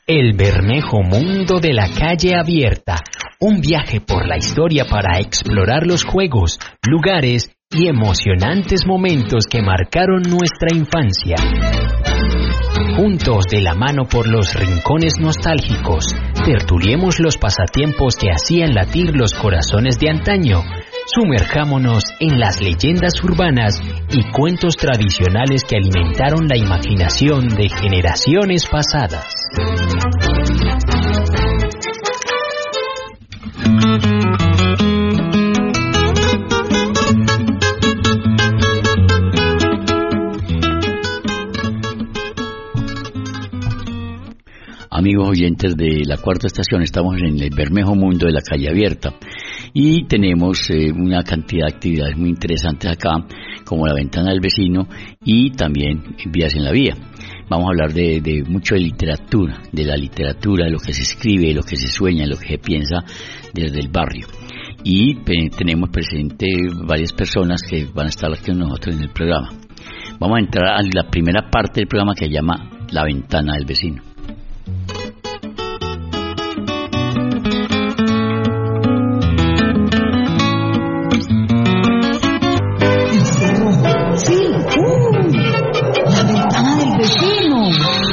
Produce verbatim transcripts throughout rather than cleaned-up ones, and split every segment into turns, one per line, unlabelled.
El Bermejo Mundo de la Calle Abierta, un viaje por la historia para explorar los juegos, lugares y emocionantes momentos que marcaron nuestra infancia. Juntos de la mano por los rincones nostálgicos, tertuliemos los pasatiempos que hacían latir los corazones de antaño. Sumerjámonos en las leyendas urbanas y cuentos tradicionales que alimentaron la imaginación de generaciones pasadas.
Amigos oyentes de la Cuarta Estación, estamos en el Bermejo Mundo de la Calle Abierta y tenemos eh, una cantidad de actividades muy interesantes acá, como la Ventana del Vecino y también Vías en la Vía. Vamos a hablar de, de mucho de literatura, de la literatura, de lo que se escribe, de lo que se sueña, de lo que se piensa desde el barrio. Y eh, tenemos presente varias personas que van a estar aquí con nosotros en el programa. Vamos a entrar a la primera parte del programa que se llama La Ventana del Vecino.
Sí, uh, la ventana del vecino.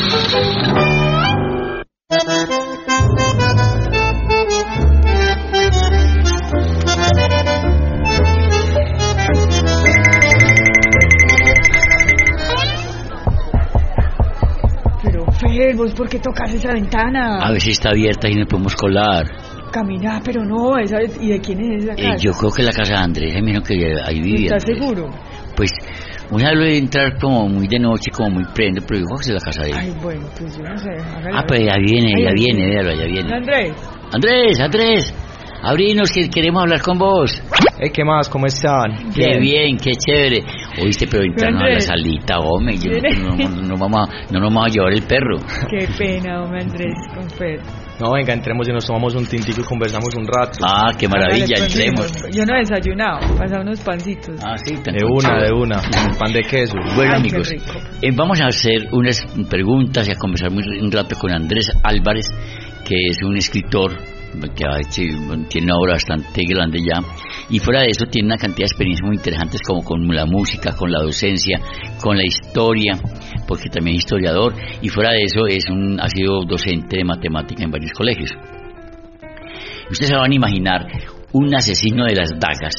Pero Fer, ¿vos por qué tocas esa ventana?
A ver si está abierta y nos podemos colar.
Camina, pero no, esa es, ¿y de quién es esa casa?
Eh, yo creo que la casa de Andrés, eh, mira que ahí vivía.
¿Estás seguro?
Pues una vez entrar como muy de noche, como muy prendo, pero yo creo que es la casa de él.
Ay, bueno, pues yo no sé. Hágale.
Ah, pues ya viene,
Ay,
ya
ay,
viene,
sí.
véalo, ya viene.
Andrés.
Andrés, Andrés, abrinos que queremos hablar con vos.
Hey, ¿qué más? ¿Cómo están?
Qué bien, qué chévere. Oíste, pero entrarnos a la
Andrés.
salita, hombre, yo no, no, no, vamos a, no nos vamos a llevar el perro.
Qué pena, hombre, Andrés, con Fer.
No, venga, entremos y nos tomamos un tintico y conversamos un rato.
Ah, qué maravilla,
Hágale, pues,
entremos.
Yo no he desayunado, pasa unos pancitos.
Ah, sí, tan
De una,
chévere.
de una. Pan de queso.
Bueno,
Ay, qué
amigos,
rico.
eh, vamos a hacer unas preguntas y a conversar muy, un rato con Andrés Álvarez, que es un escritor que ha hecho, tiene una obra bastante grande ya, y fuera de eso tiene una cantidad de experiencias muy interesantes, como con la música, con la docencia, con la historia, porque también es historiador, y fuera de eso es un, ha sido docente de matemática en varios colegios. Ustedes se van a imaginar un asesino de las dagas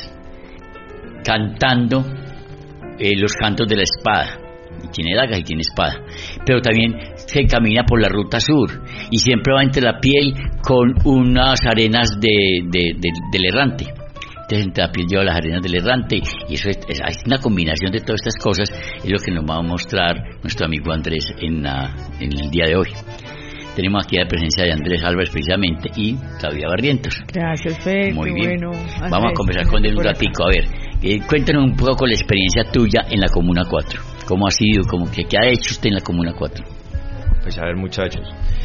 cantando eh, los cantos de la espada. Y tiene dagas y tiene espada, pero también se camina por la ruta sur y siempre va entre la piel con unas arenas de, de, de, del errante. Entonces entre la piel lleva las arenas del errante y eso es, es, es una combinación de todas estas cosas, es lo que nos va a mostrar nuestro amigo Andrés en, la, en el día de hoy. Tenemos aquí la presencia de Andrés Álvarez precisamente y Claudia Barrientos.
Gracias, Fer.
Muy
qué
bien.
Bueno,
Vamos
Andrés,
a conversar con él un
por acá.
ratico. A ver, eh, cuéntanos un poco con la experiencia tuya en la Comuna cuatro. ¿Cómo ha sido? ¿Cómo, qué, ¿Qué ha hecho usted en la Comuna cuatro?
Pues a ver, muchachos.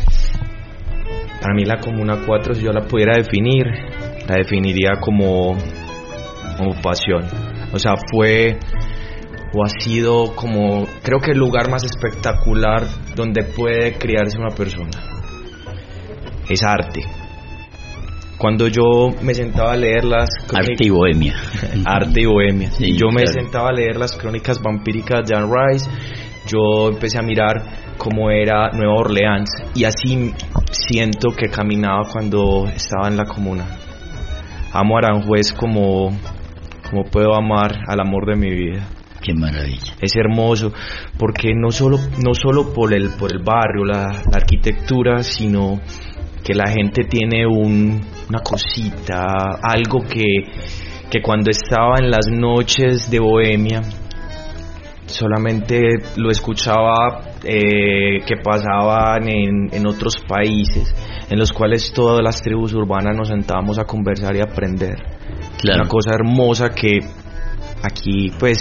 Para mí la Comuna cuatro, si yo la pudiera definir, la definiría como, como pasión. O sea, fue o ha sido como, creo que el lugar más espectacular donde puede criarse una persona. Es arte. Cuando yo me sentaba a leer las crónicas,
Arte y bohemia.
Arte y bohemia.
Sí,
y yo me
claro.
sentaba a leer las crónicas vampíricas de Anne Rice. Yo empecé a mirar cómo era Nueva Orleans y así siento que caminaba cuando estaba en la comuna. Amo Aranjuez como, como puedo amar al amor de mi vida.
Qué maravilla.
Es hermoso porque no solo, no solo por el, por el barrio, la, la arquitectura, sino que la gente tiene un, una cosita, algo que, que cuando estaba en las noches de bohemia solamente lo escuchaba eh, que pasaban en, en otros países en los cuales todas las tribus urbanas nos sentábamos a conversar y a aprender.
Claro.
Una cosa hermosa que aquí pues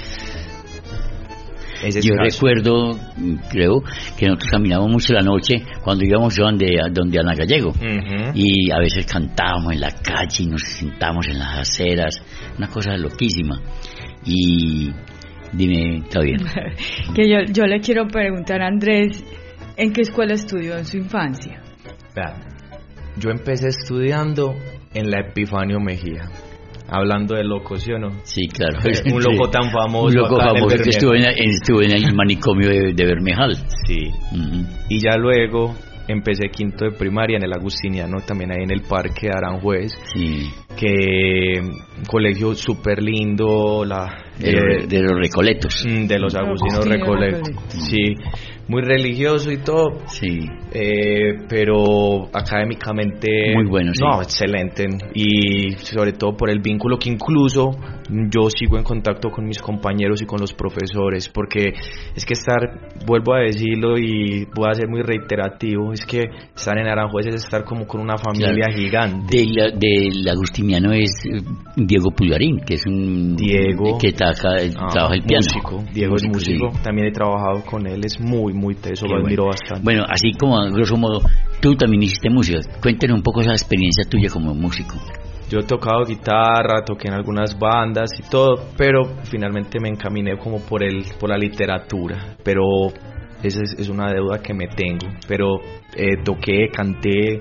es
Yo
escaso.
recuerdo, creo, que nosotros caminábamos mucho la noche cuando íbamos donde, donde Ana Gallego.
Uh-huh.
Y a veces cantábamos en la calle y nos sentábamos en las aceras, una cosa loquísima. Y dime, Claudia.
Que yo, yo le quiero preguntar a Andrés, ¿En qué escuela estudió en su infancia?
Vean, yo empecé estudiando en la Epifanio Mejía. Hablando de locos, ¿sí o no?
Sí, claro.
Eh, un loco tan famoso.
Un loco
acá
famoso
en
que estuvo en, estuvo en el manicomio de, de Bermejal.
Sí.
Uh-huh.
Y ya luego empecé quinto de primaria en el Agustiniano, también ahí en el Parque de Aranjuez.
Sí.
Que un colegio súper lindo. La,
de, eh, de los Recoletos.
De los Agustinos Recoletos. Sí. Muy religioso y todo.
Sí.
Eh, pero académicamente
muy bueno, sí.
No, excelente. Y sobre todo por el vínculo que incluso yo sigo en contacto con mis compañeros y con los profesores, porque es que estar, vuelvo a decirlo y voy a ser muy reiterativo, es que estar en Aranjuez es estar como con una familia claro. gigante.
Del, del agustiniano es Diego Pullarín, que es un
Diego
que trabaja,
ah,
trabaja el piano.
Músico. Diego músico, es músico, sí. También he trabajado con él, es muy muy teso, lo admiro
bueno.
bastante.
Bueno, así como a grosso modo, tú también hiciste música. Cuéntanos un poco esa experiencia tuya como músico.
Yo he tocado guitarra, toqué en algunas bandas y todo, pero finalmente me encaminé como por el por la literatura. Pero esa es, es una deuda que me tengo. Pero eh, toqué, canté,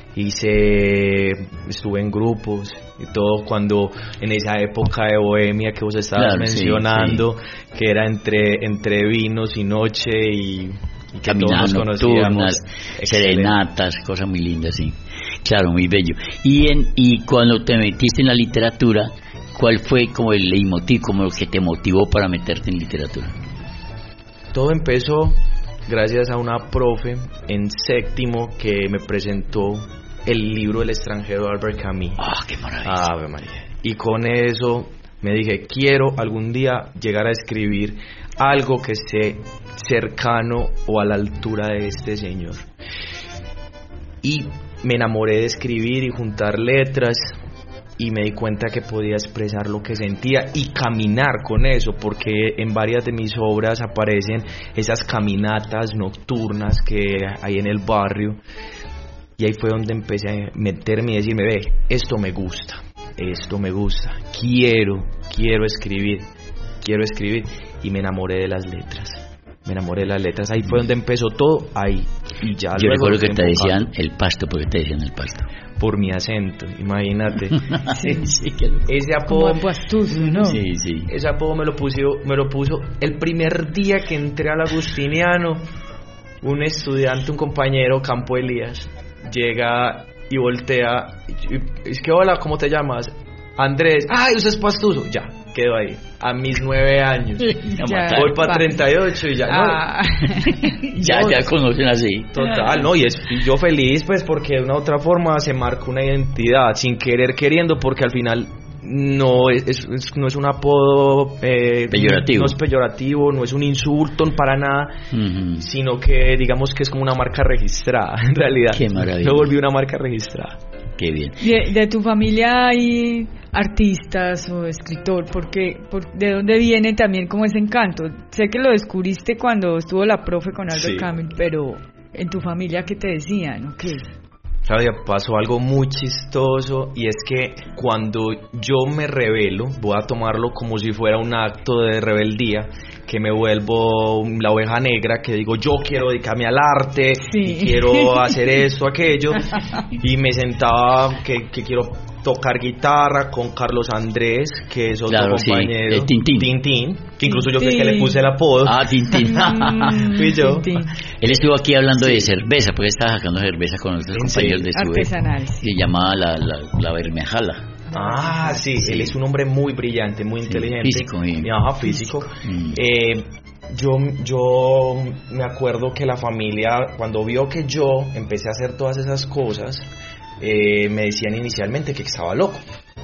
hice, estuve en grupos y todo, cuando en esa época de bohemia que vos estabas claro, mencionando, sí, sí. que era entre entre vinos y noche y, y que todos nos conocíamos,
serenatas, cosas muy lindas, sí. Claro, muy bello. Y en y cuando te metiste en la literatura, ¿cuál fue como el leitmotiv, como lo que te motivó para meterte en literatura?
Todo empezó gracias a una profe en séptimo que me presentó el libro El extranjero de Albert Camus.
¡Ah, qué maravilla!
Ave María. Y con eso me dije, quiero algún día llegar a escribir algo que esté cercano o a la altura de este señor. Y me enamoré de escribir y juntar letras, y me di cuenta que podía expresar lo que sentía y caminar con eso, porque en varias de mis obras aparecen esas caminatas nocturnas que hay en el barrio. Y ahí fue donde empecé a meterme y decirme, ve, esto me gusta, esto me gusta, quiero, quiero escribir, quiero escribir, y me enamoré de las letras, me enamoré de las letras, ahí fue donde empezó todo, ahí, y ya.
Yo recuerdo que te decían el pasto, ¿por qué te decían el pasto?
Por mi acento, imagínate.
sí, sí, que lo...
Ese apodo,
como Pastuso, ¿no?
Sí, sí.
Ese apodo me lo puso, me lo puso el primer día que entré al Agustiniano, un estudiante, un compañero, Campo Elías, llega y voltea, y, es que hola, ¿cómo te llamas? Andrés. Ay, usted es Pastuso. Ya, quedo ahí, a mis nueve años.
Ya,
voy para treinta y ocho y ya
ah.
no.
ya, ya conocen así.
Total, no, y, es, y yo feliz, pues, porque de una u otra forma se marca una identidad, sin querer queriendo, porque al final no es, es, no es un apodo eh,
peyorativo.
No es peyorativo, no es un insulto para nada,
uh-huh.
sino que digamos que es como una marca registrada, en realidad.
Qué maravilla.
Lo volví una marca registrada.
Qué bien.
De, de tu familia hay artistas o escritor, porque por, ¿de dónde viene también como ese encanto? Sé que lo descubriste cuando estuvo la profe con Albert sí. Camus, pero en tu familia, ¿qué te decían? ¿O qué?
Claudia, pasó algo muy chistoso, y es que cuando yo me rebelo, voy a tomarlo como si fuera un acto de rebeldía, que me vuelvo la oveja negra, que digo, yo quiero dedicarme al arte,
sí.
y quiero hacer esto, aquello, y me sentaba que, que quiero tocar guitarra con Carlos Andrés, que es otro
claro,
compañero,
sí. Tintín.
Tintín, que incluso yo fui el que le puse el apodo.
Ah, Tintín.
Fui yo.
Tintín.
Él estuvo aquí hablando sí. de cerveza, porque estaba sacando cerveza con otros compañeros
sí.
de su
artesanal.
Se llamaba la, la, la Bermejala.
Ah, sí, sí, él es un hombre muy brillante, muy sí, inteligente.
Físico. Y...
Ajá, físico.
Mm.
Eh, yo, yo me acuerdo que la familia, cuando vio que yo empecé a hacer todas esas cosas, eh, me decían inicialmente que estaba loco.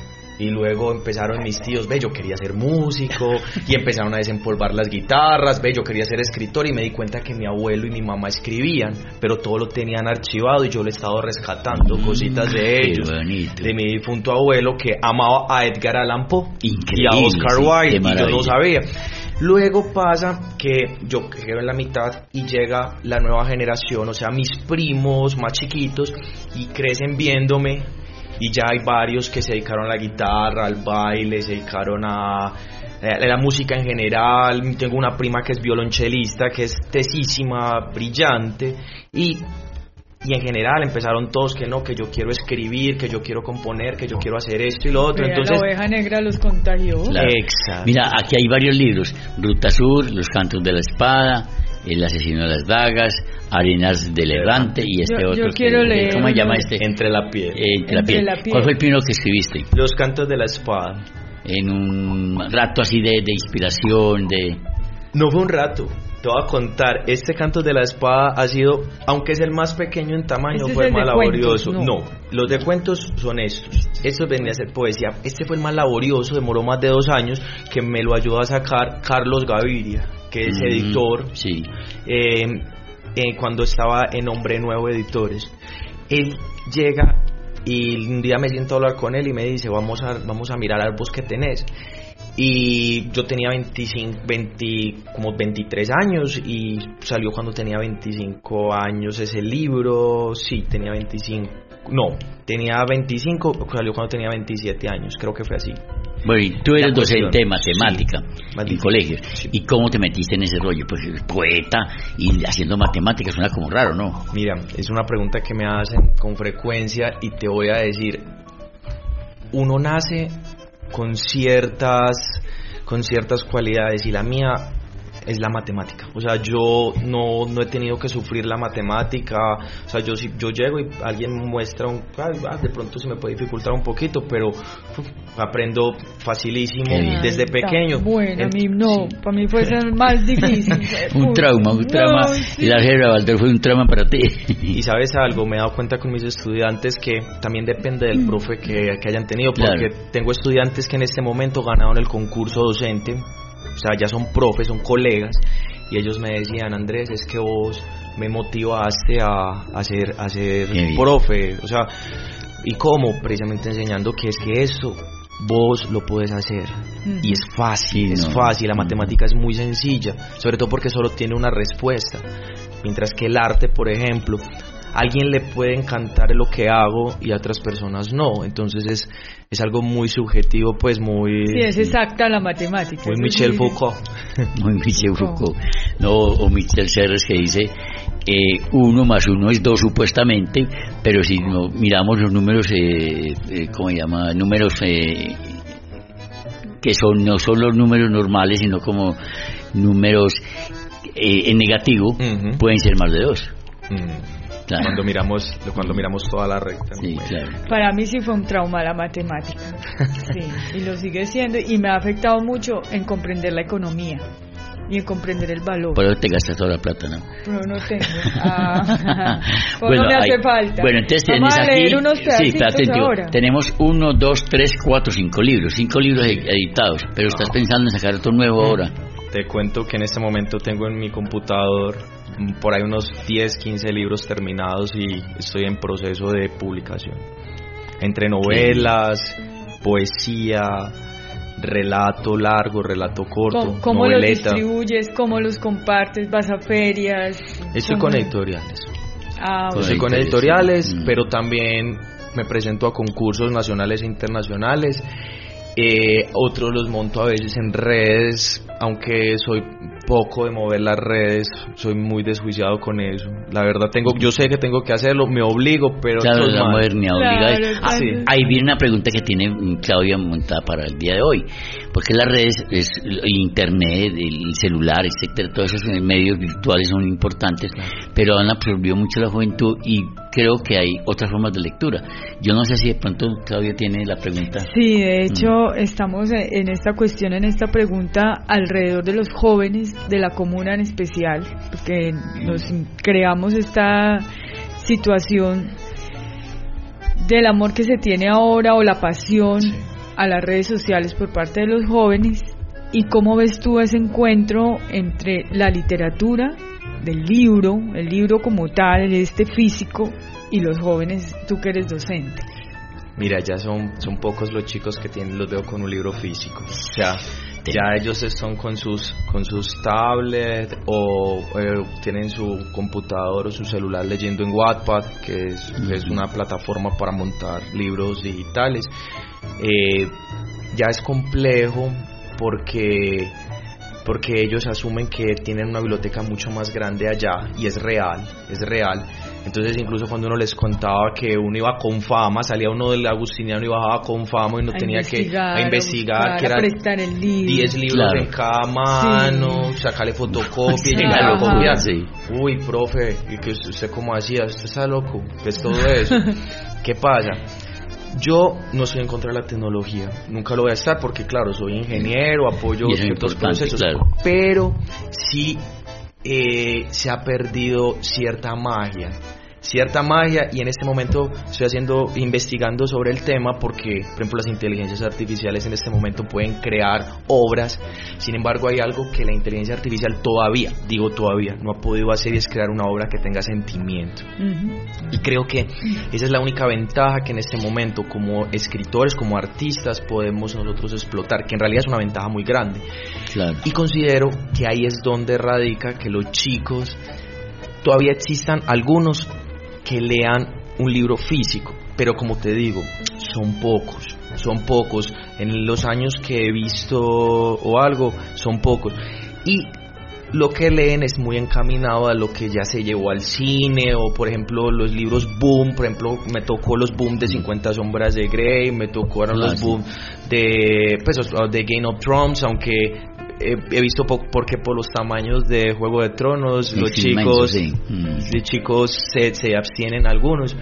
Y luego empezaron mis tíos, ve, yo quería ser músico, y empezaron a desempolvar las guitarras, ve, yo quería ser escritor, y me di cuenta que mi abuelo y mi mamá escribían, pero todo lo tenían archivado, y yo le he estado rescatando mm, cositas de ellos, de mi difunto abuelo, que amaba a Edgar Allan Poe y a Oscar
sí,
Wilde, y yo no sabía. Luego pasa que yo quedo en la mitad y llega la nueva generación, o sea, mis primos más chiquitos, y crecen viéndome. Y ya hay varios que se dedicaron a la guitarra, al baile, se dedicaron a, eh, la música en general. Tengo una prima que es violonchelista, que es tesísima, brillante, y y en general empezaron todos que no, que yo quiero escribir, que yo quiero componer, que yo quiero hacer esto y lo otro.
Vea,
entonces
la oveja negra los contagió.
Claro.
Exacto.
Mira, aquí hay varios libros: Ruta Sur, Los Cantos de la Espada, El Asesino de las Dagas, Arenas de Levante y este
yo,
otro.
Yo quiero
que,
leer.
¿Cómo se llama este?
Entre la piel.
Eh, entre, la,
Entre
piel.
la piel.
¿Cuál fue el primero que escribiste?
Los Cantos de la Espada.
En un rato así de, de inspiración, de...
No fue un rato. Te voy a contar, este Cantos de la Espada ha sido, aunque es el más pequeño en tamaño,
Este
fue
es
el
el
más
de cuentos,
laborioso.
no.
No, los de cuentos son estos. Estos vendría a ser poesía. Este fue el más laborioso, demoró más de dos años, que me lo ayudó a sacar Carlos Gaviria, que es
Mm,
editor.
sí.
Eh, eh, cuando estaba en Hombre Nuevo Editores. Él llega y un día me siento a hablar con él y me dice, vamos a, vamos a mirar al bosque que tenés. Y yo tenía veinticinco, veinte, como veintitrés años, y salió cuando tenía veinticinco años ese libro. Sí, tenía veinticinco. No, tenía veinticinco, salió cuando tenía veintisiete años, creo que fue así.
Bueno, y tú eres
La cuestión,
docente de matemática
sí,
en colegio.
sí.
¿Y cómo te metiste en ese rollo? Pues poeta y haciendo matemáticas suena como raro, ¿no?
Mira, es una pregunta que me hacen con frecuencia y te voy a decir, uno nace con ciertas con ciertas cualidades y la mía es la matemática. O sea, yo no, no he tenido que sufrir la matemática. O sea, yo si yo llego y alguien me muestra un, ah, de pronto se me puede dificultar un poquito, pero uf, aprendo facilísimo
Ay,
desde pequeño.
Bueno, a mí no,
Sí.
para mí fue el más difícil.
Un trauma, un
No,
trauma.
sí.
Y la álgebra Baldor fue un trauma para ti.
Y sabes algo, me he dado cuenta con mis estudiantes que también depende del profe que, que hayan tenido, porque
Claro.
tengo estudiantes que en este momento ganaron el concurso docente, o sea, ya son profes, son colegas, y ellos me decían, Andrés, es que vos me motivaste a, a ser, a ser profe, o sea, ¿y cómo? Precisamente enseñando que es que esto vos lo puedes hacer,
Mm.
y es fácil,
Sí,
es
no.
fácil, la matemática es muy sencilla, sobre todo porque solo tiene una respuesta, mientras que el arte, por ejemplo, a alguien le puede encantar lo que hago y a otras personas no, entonces es, es algo muy subjetivo, pues muy...
Sí, es exacta la matemática.
muy
eso
Michel
sí.
Foucault.
Muy Michel Foucault. No, o Michel Serres, que dice eh, uno más uno es dos supuestamente, pero si no, miramos los números, eh, eh, ¿cómo se llama? Números eh, que son no son los números normales, sino como números eh, en negativo,
Ujú.
pueden ser más de dos.
Mm.
Claro.
Cuando miramos cuando miramos toda la recta.
Sí,
¿no?
claro.
Para mí sí fue un trauma la matemática. Sí, y lo sigue siendo y me ha afectado mucho en comprender la economía y en comprender el valor.
Por eso te gastas toda la plata, ¿no?
Pero no tengo. Ah, pues
Bueno,
no me hace
hay-
falta.
Bueno, entonces
Vamos
tienes
a leer
aquí,
unos
sí,
pedacitos
está atento.
ahora.
Tenemos uno, dos, tres, cuatro, cinco libros, cinco libros ed- editados, pero estás pensando en sacar otro nuevo ahora.
Te cuento que en este momento tengo en mi computador mm, por ahí unos diez, quince libros terminados y estoy en proceso de publicación. Entre novelas, poesía, relato largo, relato corto,
¿Cómo, cómo los
noveleta.
distribuyes? ¿Cómo los compartes? ¿Vas a ferias?
Estoy
¿Cómo?
con editoriales.
Ah,
Con
Estoy con
editoriales,
editoriales,
sí. Mm.
pero también me presento a concursos nacionales e internacionales. Eh, otros los monto a veces en redes, aunque soy poco de mover las redes, soy muy desjuiciado con eso. La verdad tengo, yo sé que tengo que hacerlo, me obligo, pero
Claro,
esto es
la
mal.
modernidad
Claro,
obliga. Ah,
claro.
ahí viene una pregunta que tiene mm, Claudia montada para el día de hoy. Porque las redes, es, el internet, el celular, etcétera, todos esos medios virtuales son importantes, pero han absorbido mucho la juventud y creo que hay otras formas de lectura. Yo no sé si de pronto Claudia tiene la pregunta.
Sí, de hecho estamos en esta cuestión, en esta pregunta alrededor de los jóvenes de la comuna en especial, porque nos creamos esta situación del amor que se tiene ahora o la pasión a las redes sociales por parte de los jóvenes, y cómo ves tú ese encuentro entre la literatura del libro, el libro como tal, este físico, y los jóvenes, tú que eres docente.
Mira, ya son, son pocos los chicos que tienen, los veo con un libro físico. O sea, ya ellos están con sus con sus tablets o eh, tienen su computador o su celular leyendo en Wattpad, que es, que es una plataforma para montar libros digitales. Eh, ya es complejo porque porque ellos asumen que tienen una biblioteca mucho más grande allá, y es real, es real. Entonces incluso cuando uno les contaba que uno iba con fama, salía uno del agustiniano y bajaba con fama y uno
a
tenía que a investigar,
a buscar,
que
eran
diez libros claro. en cada mano, sí. sacarle fotocopia y llegar a copiar. Sí. Uy, profe, ¿y que usted cómo hacía? ¿Usted está loco? ¿Qué es todo eso? ¿Qué pasa? Yo no estoy en contra de la tecnología, nunca lo voy a estar porque claro, soy ingeniero, apoyo ciertos procesos, claro. pero sí eh, se ha perdido cierta magia, cierta magia y en este momento estoy haciendo, investigando sobre el tema porque, por ejemplo, las inteligencias artificiales en este momento pueden crear obras, sin embargo hay algo que la inteligencia artificial todavía, digo todavía, no ha podido hacer y es crear una obra que tenga sentimiento. Uh-huh. Y creo que esa es la única ventaja que en este momento como escritores, como artistas podemos nosotros explotar, que en realidad es una ventaja muy grande. Claro. Y considero que ahí es donde radica que los chicos, todavía existan algunos que lean un libro físico, pero como te digo, son pocos, son pocos, en los años que he visto o algo, son pocos, y lo que leen es muy encaminado a lo que ya se llevó al cine, o por ejemplo los libros boom, por ejemplo me tocó los boom de cincuenta sombras de Grey, me tocó ahora los boom de, pues, de Game of Thrones, aunque He, he visto po- porque por los tamaños de Juego de Tronos es los chicos sí. mm. los chicos se, se abstienen algunos.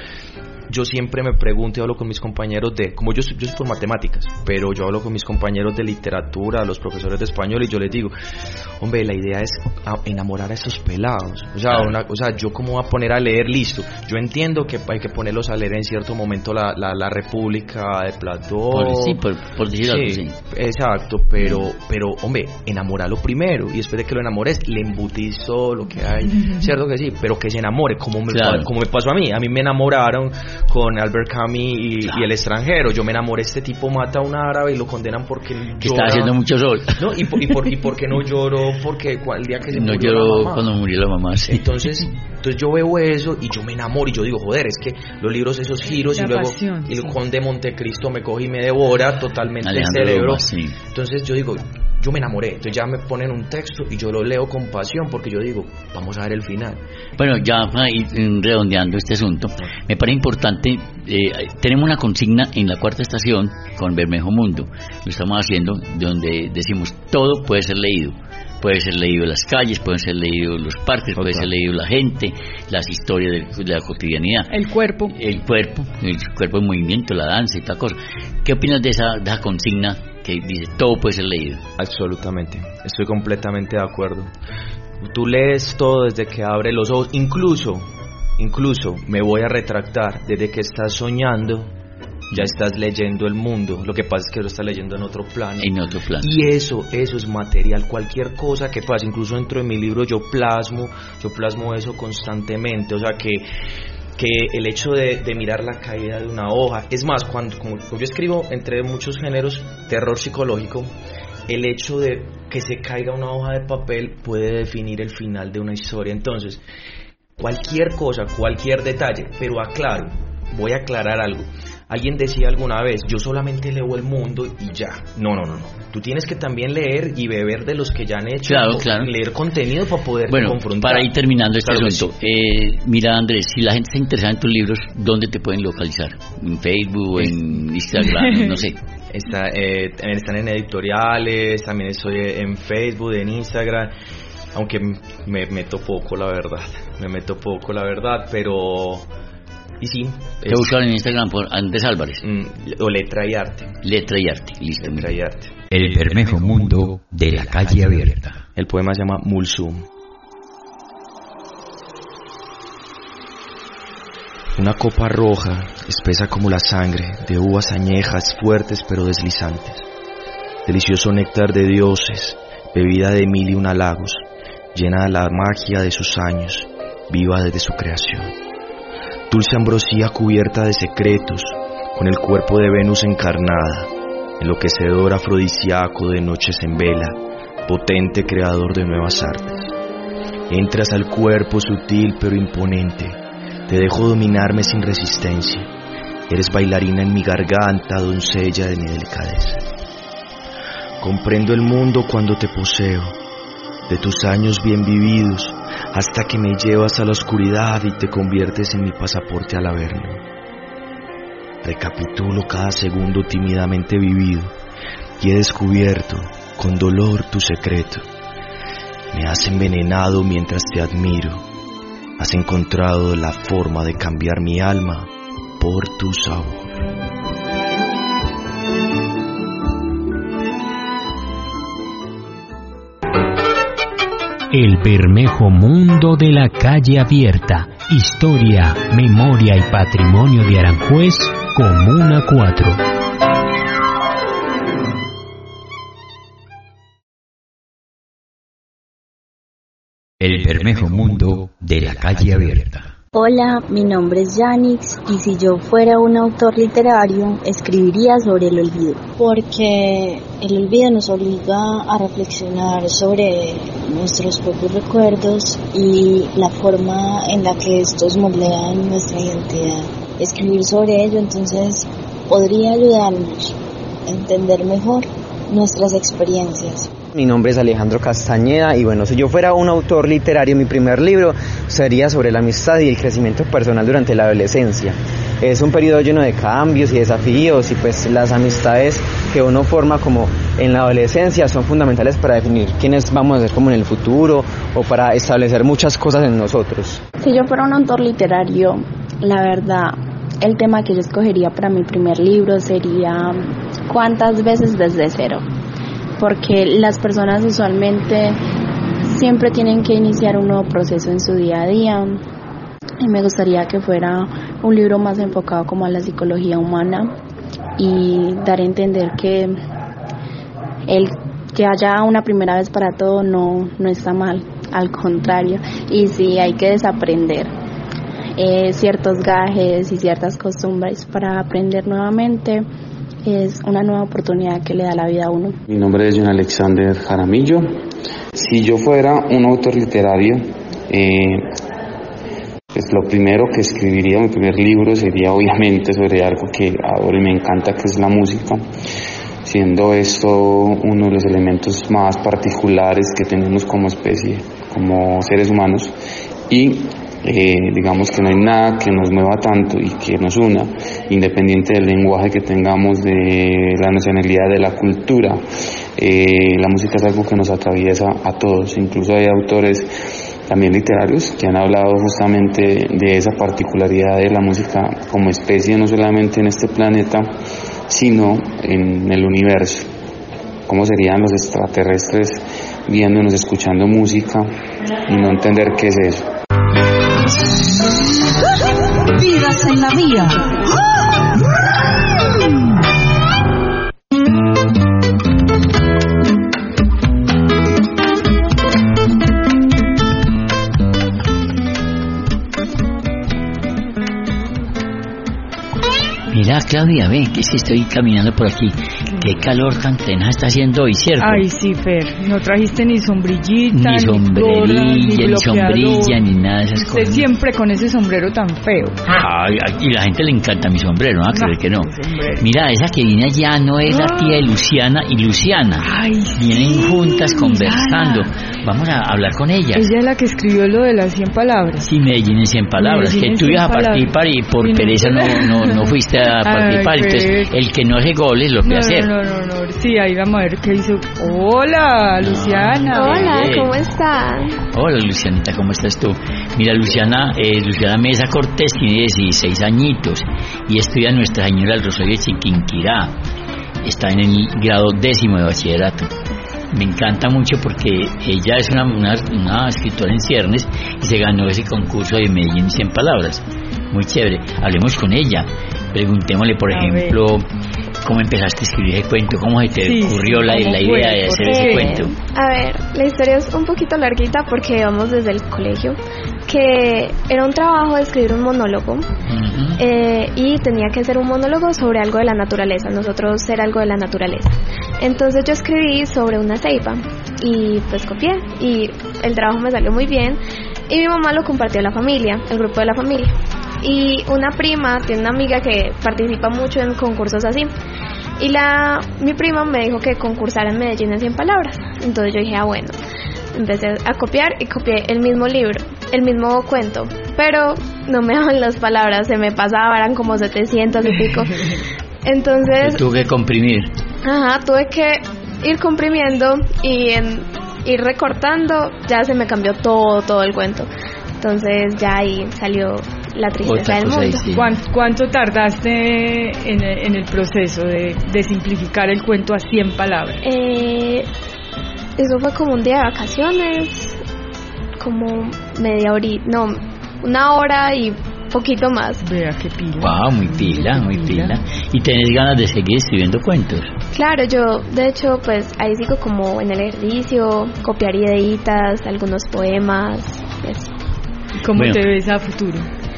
Yo siempre me pregunto y hablo con mis compañeros de, como yo, yo soy por matemáticas, pero yo hablo con mis compañeros de literatura, los profesores de español, y yo les digo, hombre, la idea es enamorar a esos pelados. O sea, una, o sea, yo cómo voy a poner a leer, listo. Yo entiendo que hay que ponerlos a leer en cierto momento la, la, la República de Platón.
Por, sí, por, por decir algo, sí,
sí. Exacto, pero, pero, hombre, enamóralo primero, y después de que lo enamores, le embutís todo lo que hay. Cierto que sí, pero que se enamore, como me, claro. como me pasó a mí. A mí me enamoraron con Albert Camus y, claro. y El extranjero. Yo me enamoré, este tipo mata a un árabe y lo condenan porque
que está haciendo mucho sol.
¿No? Y, por, y, por, y porque no lloró porque el día que se
no
murió
lloró
la mamá.
Cuando murió la mamá, sí.
Entonces, entonces yo veo eso y yo me enamoro y yo digo, joder, es que los libros, esos giros la y luego pasión, el sí. Conde Montecristo me coge y me devora totalmente Alejandro el cerebro. Roma, sí. Entonces yo digo, yo me enamoré, entonces ya me ponen un texto y yo lo leo con pasión porque yo digo, vamos a ver el final.
Bueno, ya ahí redondeando este asunto, me parece importante, eh, tenemos una consigna en la cuarta estación con Bermejo Mundo, lo estamos haciendo, donde decimos todo puede ser leído. Puede ser leído en las calles, pueden ser leídos los parques, puede ser leído la gente, las historias de, de la cotidianidad.
El cuerpo.
El cuerpo, el cuerpo en movimiento, la danza y tal cosa. ¿Qué opinas de esa, de esa consigna que dice todo puede ser leído?
Absolutamente, estoy completamente de acuerdo. Tú lees todo desde que abre los ojos, incluso, incluso me voy a retractar, desde que estás soñando, ya estás leyendo el mundo. Lo que pasa es que lo estás leyendo en otro plano.
En otro plano.
Y eso, eso es material. Cualquier cosa que pase, incluso dentro de mi libro yo plasmo, yo plasmo eso constantemente. O sea que, que el hecho de, de mirar la caída de una hoja, es más, cuando como yo escribo entre muchos géneros, terror psicológico, el hecho de que se caiga una hoja de papel puede definir el final de una historia. Entonces, cualquier cosa, cualquier detalle, pero aclaro, voy a aclarar algo. Alguien decía alguna vez, yo solamente leo el mundo y ya. No, no, no, no. Tú tienes que también leer y beber de los que ya han hecho.
Claro, claro.
Leer contenido para poder
bueno,
confrontar.
Para ir terminando este claro asunto, sí. eh, mira Andrés, si la gente está interesada en tus libros, ¿dónde te pueden localizar? ¿En Facebook, es... en Instagram, no sé?
Está, eh, también están en editoriales, también estoy en Facebook, en Instagram. Aunque me meto poco, la verdad. Me meto poco, la verdad, pero... Y sí,
te es... buscaron en Instagram por Andrés Álvarez.
Mm, o Letra y Arte.
Letra y Arte, listo.
Letra y Arte.
El Bermejo Mundo de la Calle Abierta.
El poema se llama Mulsum. Una copa roja, espesa como la sangre, de uvas añejas, fuertes pero deslizantes. Delicioso néctar de dioses, bebida de mil y un halagos, llena de la magia de sus años, viva desde su creación. Dulce ambrosía cubierta de secretos, con el cuerpo de Venus encarnada, enloquecedor afrodisíaco de noches en vela, potente creador de nuevas artes. Entras al cuerpo sutil pero imponente, te dejo dominarme sin resistencia, eres bailarina en mi garganta, doncella de mi delicadeza. Comprendo el mundo cuando te poseo, de tus años bien vividos, hasta que me llevas a la oscuridad y te conviertes en mi pasaporte al Averno. Recapitulo cada segundo tímidamente vivido y he descubierto con dolor tu secreto. Me has envenenado mientras te admiro. Has encontrado la forma de cambiar mi alma por tu sabor.
El Bermejo Mundo de la Calle Abierta. Historia, memoria y patrimonio de Aranjuez, Comuna cuatro. El Bermejo Mundo de la Calle Abierta.
Hola, mi nombre es Yanix y si yo fuera un autor literario, escribiría sobre el olvido, porque el olvido nos obliga a reflexionar sobre nuestros propios recuerdos y la forma en la que estos moldean nuestra identidad. Escribir sobre ello entonces podría ayudarnos a entender mejor nuestras experiencias.
Mi nombre es Alejandro Castañeda y bueno, si yo fuera un autor literario, mi primer libro sería sobre la amistad y el crecimiento personal durante la adolescencia. Es un periodo lleno de cambios y desafíos y pues las amistades que uno forma como en la adolescencia son fundamentales para definir quiénes vamos a ser como en el futuro o para establecer muchas cosas en nosotros.
Si yo fuera un autor literario, la verdad, el tema que yo escogería para mi primer libro sería ¿cuántas veces desde cero? Porque las personas usualmente siempre tienen que iniciar un nuevo proceso en su día a día y me gustaría que fuera un libro más enfocado como a la psicología humana y dar a entender que el que haya una primera vez para todo no, no está mal, al contrario, y sí hay que desaprender eh, ciertos gajes y ciertas costumbres para aprender nuevamente. Es una nueva oportunidad que le da la vida a uno.
Mi nombre es John Alexander Jaramillo. Si yo fuera un autor literario, eh, pues lo primero que escribiría, mi primer libro sería obviamente sobre algo que adoro y me encanta, que es la música, siendo esto uno de los elementos más particulares que tenemos como especie, como seres humanos, y Eh, digamos que no hay nada que nos mueva tanto y que nos una, independiente del lenguaje que tengamos, de la nacionalidad, de la cultura. Eh, la música es algo que nos atraviesa a todos, incluso hay autores también literarios que han hablado justamente de esa particularidad de la música como especie, no solamente en este planeta, sino en el universo. ¿Cómo serían los extraterrestres viéndonos, escuchando música y no entender qué es eso?
Vidas en la vía.
Mira, Claudia, ve que si estoy caminando por aquí, qué calor tan tenaz está haciendo hoy, ¿cierto?
Ay, sí, Fer, no trajiste ni sombrillita,
ni sombrerilla, ni, ni sombrilla, ni nada de esas
Usted
cosas.
siempre con ese sombrero tan feo.
Ay, ay, y la gente le encanta mi sombrero, ¿no? ¿Crees que no? Mira, esa que viene allá no es la tía de Luciana y Luciana.
Ay,
Vienen
sí,
juntas conversando.
Luciana.
Vamos a hablar con ella.
Ella es la que escribió lo de las cien palabras.
Sí, Medellín en cien palabras.
Medellín
que
en
tú
cien
ibas a
palabras.
participar y por
Y no
pereza no,
pude.
no, no fuiste a participar.
Ay,
Entonces,
Fer.
el que no hace goles lo puede
No,
hacer.
no, no, no, no. Sí, ahí vamos a ver qué hizo. Hola, Luciana.
Hola,
Bien.
¿cómo están?
Hola, Lucianita, ¿cómo estás tú? Mira, Luciana, eh, Luciana Mesa Cortés tiene dieciséis añitos y estudia en Nuestra Señora del Rosario de Chiquinquirá. Está en el grado décimo de bachillerato. Me encanta mucho porque ella es una, una, una escritora en ciernes y se ganó ese concurso de Medellín en cien palabras. Muy chévere. Hablemos con ella. Preguntémosle, por
A
ejemplo, cómo empezaste a escribir ese cuento, cómo se te
Sí,
ocurrió
sí,
la,
cómo
la
fue,
idea de hacer
por
ese
qué.
cuento.
A ver, la historia es un poquito larguita porque vamos desde el colegio, que era un trabajo de escribir un monólogo.
Uh-huh.
Eh, y tenía que ser un monólogo sobre algo de la naturaleza, nosotros ser algo de la naturaleza. Entonces yo escribí sobre una ceiba y pues copié y el trabajo me salió muy bien y mi mamá lo compartió a la familia, el grupo de la familia. Y una prima tiene una amiga que participa mucho en concursos así Y la mi prima me dijo que concursara en Medellín en cien palabras. Entonces yo dije, ah, bueno. Empecé a copiar y copié el mismo libro, el mismo cuento, pero no me daban las palabras, se me pasaba, eran como setecientos y pico. Entonces
tuve que comprimir.
Ajá, tuve que ir comprimiendo y en, ir recortando, ya se me cambió todo, todo el cuento. Entonces ya ahí salió La tristeza del mundo.
Sí. ¿Cuánto, ¿Cuánto tardaste en, en el proceso de, de simplificar el cuento a cien palabras?
Eh... Eso fue como un día de vacaciones, como media horita, no, una hora y poquito más.
Vea qué pila.
Wow, muy pila, muy pila. ¿Y tenés ganas de seguir escribiendo cuentos?
Claro, yo de hecho pues ahí sigo como en el ejercicio, copiar ideitas, algunos poemas, eso.
¿Cómo
bueno.
te ves a futuro?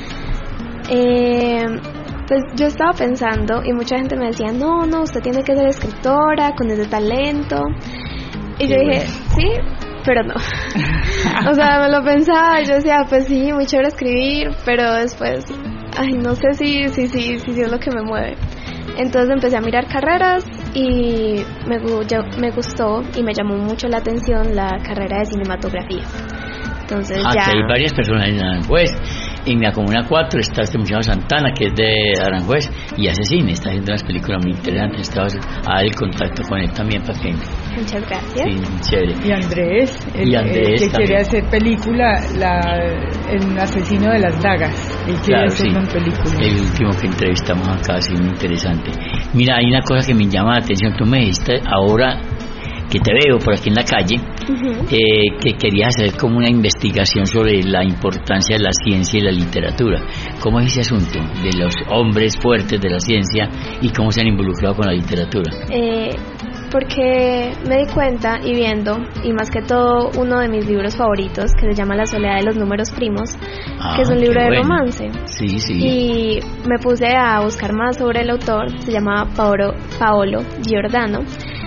Eh... Pues yo estaba pensando y mucha gente me decía, no, no, usted tiene que ser escritora con ese talento. Y yo dije, sí, pero no. O sea, me lo pensaba y yo decía, pues sí, muy chévere escribir, pero después, ay, no sé si, si, si, si, si es lo que me mueve. Entonces empecé a mirar carreras y me, yo, me gustó y me llamó mucho la atención la carrera de cinematografía. Entonces
ah,
ya...
que hay varias personas en Aranjuez. En la Comuna cuatro está este muchacho Santana, que es de Aranjuez, y hace cine, está haciendo unas películas muy interesantes. Estaba a dar el contacto con él también para que...
Muchas gracias.
Sí, chévere.
Y Andrés, el,
y Andrés
el que
también.
quiere hacer película, la, el asesino de las dagas. Él quiere
claro,
hacerlo
sí.
en película.
El último que entrevistamos acá, sí, muy interesante. Mira, hay una cosa que me llama la atención. Tú me dijiste ahora que te veo por aquí en la calle, uh-huh. eh, que querías hacer como una investigación sobre la importancia de la ciencia y la literatura. ¿Cómo es ese asunto de los hombres fuertes de la ciencia y cómo se han involucrado con la literatura?
Eh, porque me di cuenta y viendo, y más que todo uno de mis libros favoritos, que se llama La soledad de los números primos, ah, que es un libro de bueno. romance.
Sí, sí.
Y me puse a buscar más sobre el autor, se llama Paolo, Paolo Giordano.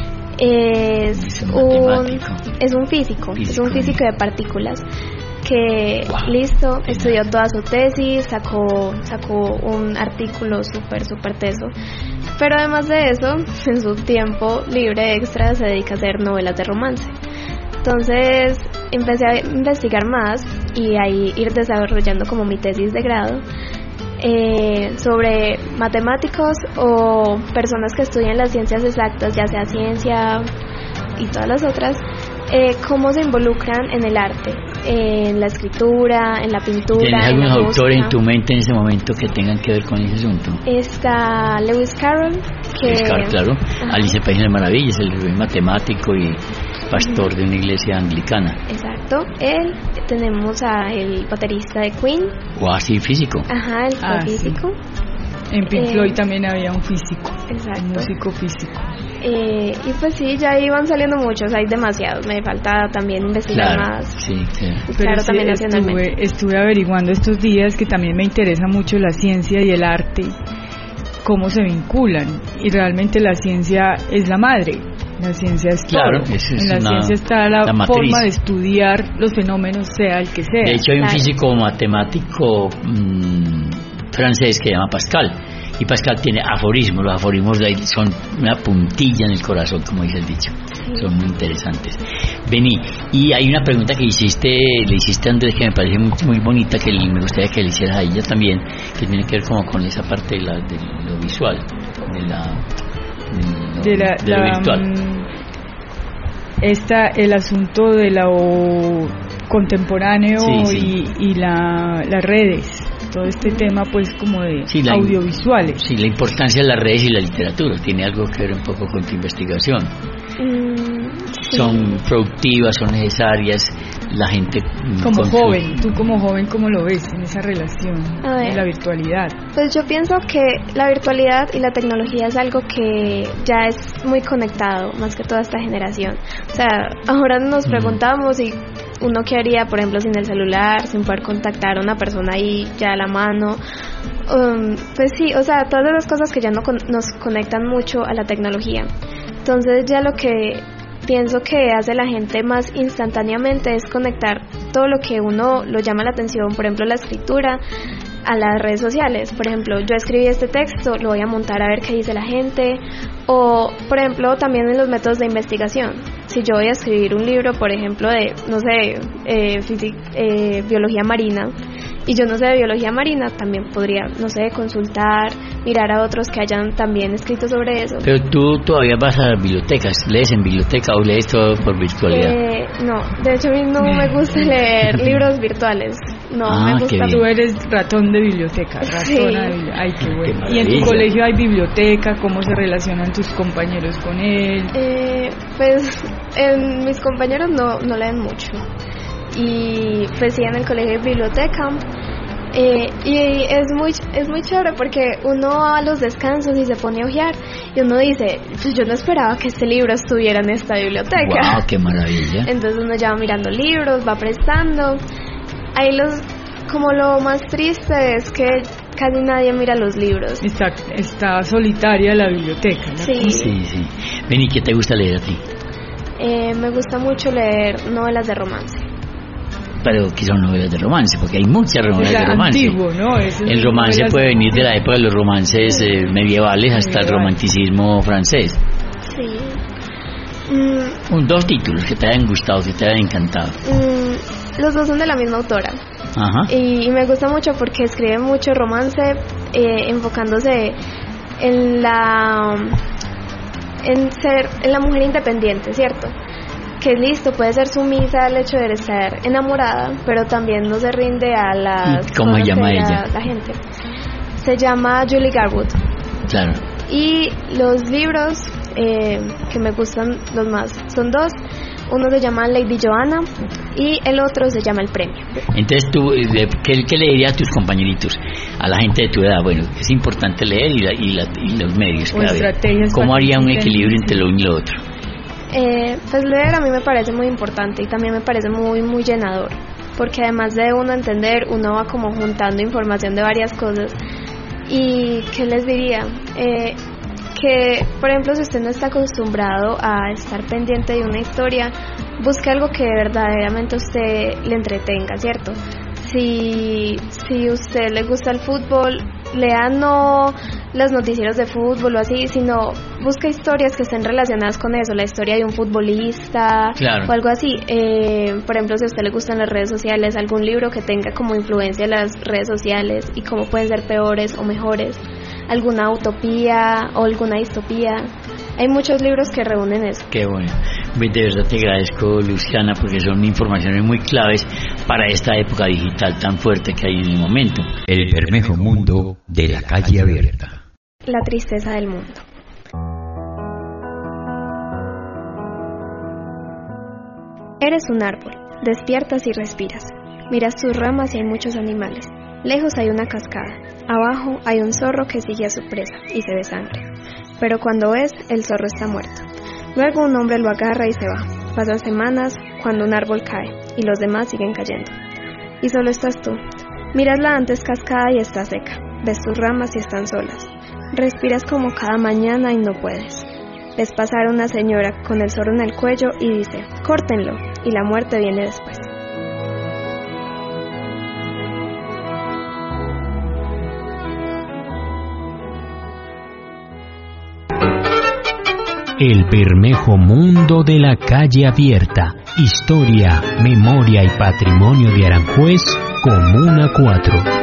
Es un es un físico, físico, es un físico de partículas que wow. listo, estudió toda su tesis, sacó sacó un artículo súper súper teso, pero además de eso, en su tiempo libre extra se dedica a hacer novelas de romance. Entonces empecé a investigar más y ahí ir desarrollando como mi tesis de grado. Eh, sobre matemáticos o personas que estudian las ciencias exactas, ya sea ciencia y todas las otras, eh, cómo se involucran en el arte, eh, en la escritura, en la pintura.
¿Tienes
en
algunos
la
autores
música.
En tu mente en ese momento que tengan que ver con ese asunto?
Está Lewis Carroll, que
Lewis Carroll, claro. Ajá. Alicia en el País de las Maravillas, el matemático y pastor de una iglesia anglicana.
Exacto. Él, tenemos a el baterista de Queen.
O así físico.
Ajá, el
ah,
físico.
Sí. En Pink eh, Floyd también había un físico.
Exacto.
Un músico físico.
Eh, y pues sí, ya iban saliendo muchos, hay demasiados. Me falta también investigar
claro,
más.
Sí, claro.
Y
Pero
claro,
sí,
también
estuve,
nacionalmente.
Estuve averiguando estos días que también me interesa mucho la ciencia y el arte, cómo se vinculan. Y realmente la ciencia es la madre. La ciencia es
claro,
todo.
Es
en la
una,
ciencia está la,
la
forma de estudiar los fenómenos, sea el que sea.
De hecho hay un
claro.
físico matemático mmm, francés que se llama Pascal, y Pascal tiene aforismos. Los aforismos de ahí son una puntilla en el corazón, como dice el dicho. Sí. Son muy interesantes. Vení, y hay una pregunta que hiciste, le hiciste a Andrés, que me parece muy, muy bonita, que me gustaría que le hicieras a ella también, que tiene que ver como con esa parte de, la, de lo visual, de la...
de la,
de lo
la
virtual.
Está el asunto de lo contemporáneo
sí, sí.
y, y la, las redes, todo este tema pues como de
sí, la,
audiovisuales.
Sí, la importancia de las redes y la literatura tiene algo que ver un poco con tu investigación.
Mm, sí.
Son productivas, son necesarias. La gente
como joven, su... tú como joven, ¿cómo lo ves en esa relación de la virtualidad?
Pues yo pienso que la virtualidad y la tecnología es algo que ya es muy conectado, más que toda esta generación. O sea, ahora nos mm. preguntamos y uno qué haría, por ejemplo, sin el celular, sin poder contactar a una persona ahí ya a la mano. Um, pues sí, o sea, todas esas cosas que ya no con- nos conectan mucho a la tecnología. Entonces ya lo que pienso que hace la gente más instantáneamente es conectar todo lo que uno lo llama la atención, por ejemplo la escritura, a las redes sociales. Por ejemplo, yo escribí este texto, lo voy a montar a ver qué dice la gente. O, por ejemplo, también en los métodos de investigación. Si yo voy a escribir un libro, por ejemplo, de, no sé, eh, física, eh, biología marina, y yo no sé de biología marina, también podría, no sé, consultar, mirar a otros que hayan también escrito sobre eso.
Pero tú todavía vas a las bibliotecas, ¿lees en biblioteca o lees todo por virtualidad?
Eh, no, de hecho a mí no me gusta leer libros virtuales. No,
ah,
me gusta.
Tú eres ratón de biblioteca, ratona
sí.
de biblioteca. Ay, qué bueno.
Qué
¿Y en tu colegio hay biblioteca? ¿Cómo se relacionan tus compañeros con él?
Eh, pues en mis compañeros no, no leen mucho. Y pues sí, en el colegio hay biblioteca. Eh, y es muy es muy chévere porque uno va a los descansos y se pone a hojear y uno dice, pues yo no esperaba que este libro estuviera en esta biblioteca.
¡Wow, qué maravilla!
Entonces uno ya va mirando libros, va prestando. Ahí los, como lo más triste es que casi nadie mira los libros.
Está, está solitaria la biblioteca, ¿no?
Sí.
Sí, sí. Ven, ¿y qué te gusta leer a ti?
Eh, me gusta mucho leer novelas de romance.
Pero que son novelas de romance, porque hay muchas novelas
es
de romance.
Antiguo, ¿no? Es
el romance puede venir de la época de los romances eh, medievales hasta el romanticismo francés.
Sí. Mm.
Un, dos títulos que te hayan gustado, que te hayan encantado.
Mm, los dos son de la misma autora.
Ajá.
Y, y me gusta mucho porque escribe mucho romance eh, enfocándose en la en ser en la mujer independiente, ¿cierto? Que listo, puede ser sumisa al hecho de estar enamorada, pero también no se rinde a las
¿Cómo se llama ella?
La gente. Se llama Julie Garwood.
Claro.
Y los libros eh, que me gustan los más son dos. Uno se llama Lady Joanna y el otro se llama El Premio.
Entonces tú, ¿qué, qué le dirías a tus compañeritos, a la gente de tu edad? Bueno, es importante leer y, la, y, la, y los medios.
O estrategias.
¿Cómo haría un equilibrio entre lo uno y lo otro?
Eh, pues leer a mí me parece muy importante y también me parece muy muy llenador, porque además de uno entender, uno va como juntando información de varias cosas. Y ¿qué les diría? Eh, que por ejemplo, si usted no está acostumbrado a estar pendiente de una historia, busque algo que verdaderamente a usted le entretenga, ¿cierto? Si, si usted le gusta el fútbol, lea no los noticieros de fútbol o así, sino busca historias que estén relacionadas con eso, la historia de un futbolista,
claro,
o algo así. Eh, por ejemplo, si a usted le gustan las redes sociales, algún libro que tenga como influencia las redes sociales y cómo pueden ser peores o mejores, alguna utopía o alguna distopía. Hay muchos libros que reúnen eso.
Qué bueno. De verdad te agradezco, Luciana, porque son informaciones muy claves para esta época digital tan fuerte que hay en el momento.
El Bermejo Mundo de la Calle Abierta.
La tristeza del mundo. Eres un árbol, despiertas y respiras. Miras tus ramas y hay muchos animales. Lejos hay una cascada. Abajo hay un zorro que sigue a su presa y se desangra. Pero cuando ves, el zorro está muerto. Luego un hombre lo agarra y se va. Pasan semanas cuando un árbol cae y los demás siguen cayendo. Y solo estás tú. Miras la antes cascada y está seca. Ves tus ramas y están solas. Respiras como cada mañana y no puedes. Ves pasar una señora con el zorro en el cuello y dice, córtenlo, y la muerte viene después.
El Bermejo Mundo de la Calle Abierta. Historia, memoria y patrimonio de Aranjuez, Comuna cuatro.